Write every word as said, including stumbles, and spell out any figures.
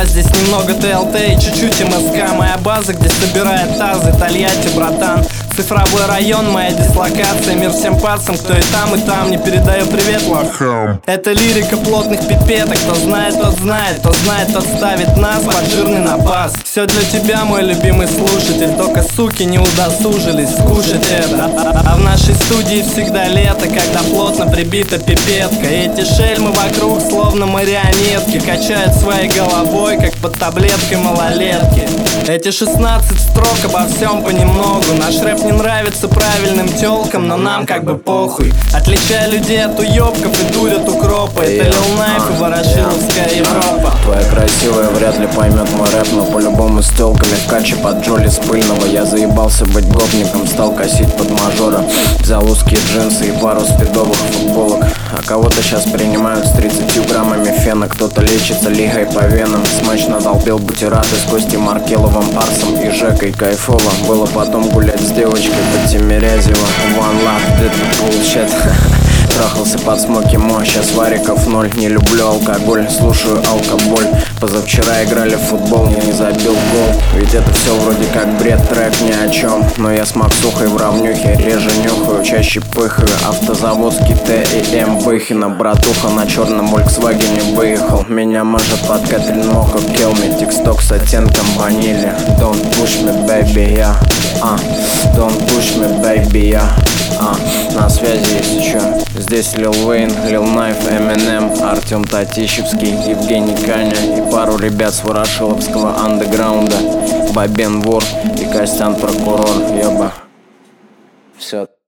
здесь немного ТЛТ и чуть-чуть МСК. Моя база, где собирает тазы, Тольятти, братан. Цифровой район, моя дислокация. Мир всем пацам, кто и там, и там. Не передаю привет лохам. Это лирика плотных пипеток. Кто знает, тот знает, кто знает, тот ставит нас под жирный напас. Все для тебя, мой любимый слушатель. Только суки не удосужились скушать это. А в нашей студии всегда лето, когда плотно прибита пипетка. Эти шельмы вокруг словно марионетки качают своей головой, как под таблеткой малолетки. Эти шестнадцать строк обо всем понемногу. Наш рэп не нравится правильным тёлкам, но нам как бы похуй. Отличая людей от уёбков и дурь от укропа. Это Lil Knife и Ворошиловская Европа. Твоя красивая вряд ли поймет мой рэп, но по-любому с тёлками в каче под Джоли с пыльного. Я заебался быть гопником, стал косить под мажора. Взял узкие джинсы и пару спидовых футболок. А кого-то сейчас принимают с тридцатью граммами фена. Кто-то лечится лигой по венам. Смачно долбил бутераты с Костей Маркеловым, Арсом и Жекой. Кайфово было потом гулять с девочкой под Тимирязева. One love, это bullshit. Трахался под смоки мо, сейчас вариков ноль. Не люблю алкоголь, слушаю алкоголь. Позавчера играли в футбол, я не забил гол. Ведь это все вроде как бред, трек ни о чем. Но я с Максухой в равнюхе, реже нюхаю, чаще пыхаю. Автозаводский Т и М Выхина. Братуха на черном Volkswagen выехал. Меня мажет под Кэтрин Моко, kill me. Тиксток с оттенком ванили. Don't push me, baby, я а. Don't push me, baby, я а. На связи если чё. Здесь Лил Вейн, Лил Найф, Эминем, Артем Татищевский, Евгений Каня и пару ребят с Ворошиловского андеграунда. Бабен Вор и Костян Прокурор, ёба. Все.